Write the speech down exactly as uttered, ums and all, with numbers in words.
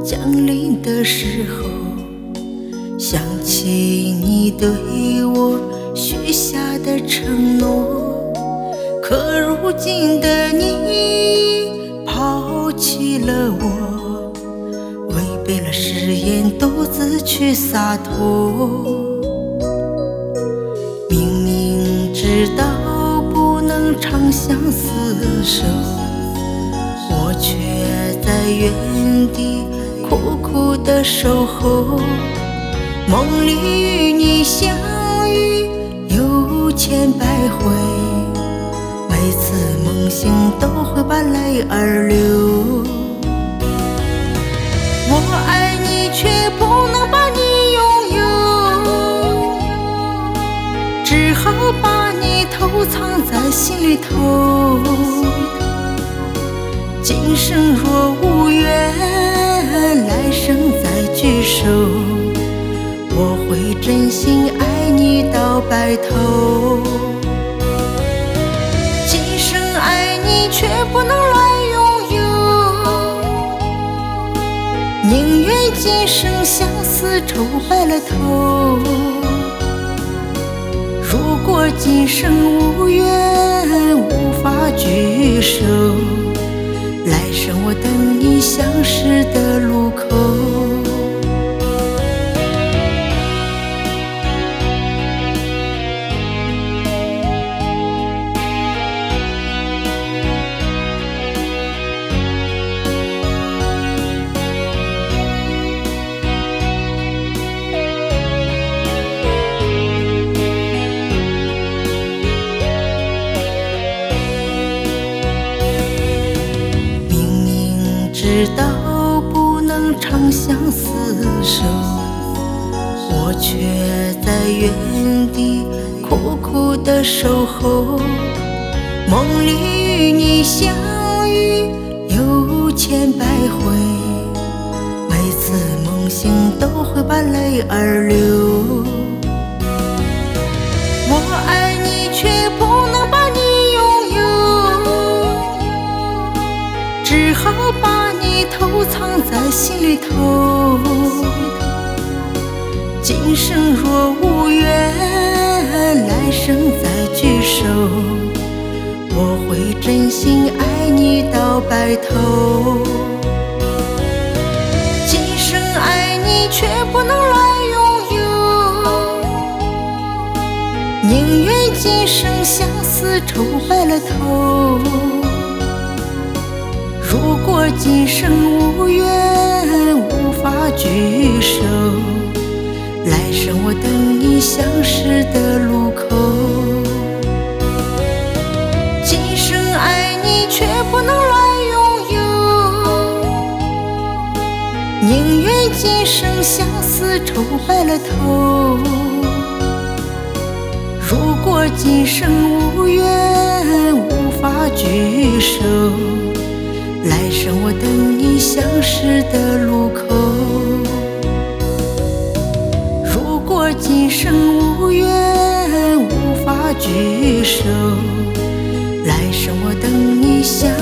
降临的时候，想起你对我许下的承诺，可如今的你抛弃了我，违背了誓言，独自去洒脱。明明知道不能长相厮守，我却在原地苦苦的守候。梦里与你相遇有千百回，每次梦醒都会把泪儿流。我爱你却不能把你拥有，只好把你偷藏在心里头。今生若无缘，来生再聚首，我会真心爱你到白头。今生爱你却不能乱拥有，宁愿今生相思愁白了头。如果今生无缘无法聚首，来生我等你相识的路口。知道不能长相厮守，我却在原地苦苦的守候。梦里与你相遇有千百回，每次梦醒都会把泪儿流。我爱你却不能把你拥有，只好把你偷藏在心里头。今生若无缘，来生再聚首，我会真心爱你到白头。今生爱你却不能乱拥有，宁愿今生相思愁白了头。如果今生无缘无法聚首，来生我等你相识的路口。今生爱你却不能乱拥有，宁愿今生相思愁白了头。如果今生无缘无法聚首，来生我等你相识的路口。如果今生无缘无法聚首，来生我等你相